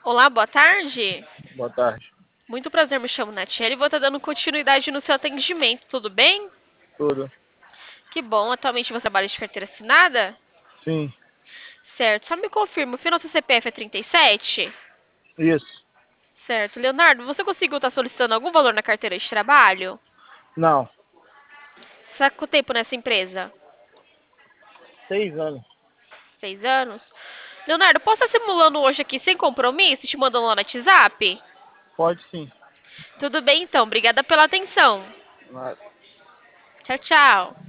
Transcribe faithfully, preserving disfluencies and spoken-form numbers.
Olá, boa tarde. Boa tarde. Muito prazer, me chamo Natiele e vou estar dando continuidade no seu atendimento, tudo bem? Tudo? Que bom, atualmente você trabalha de carteira assinada? Sim, Certo, só me confirma, o final do seu C P F é trinta e sete? isso. Certo, Leonardo, você conseguiu estar solicitando algum valor na carteira de trabalho? Não, Você está com tempo nessa empresa? seis anos. Seis anos? Leonardo, posso estar simulando hoje aqui sem compromisso, te mandando lá no WhatsApp? Pode sim. Tudo bem então, obrigada pela atenção. Mas Tchau, tchau.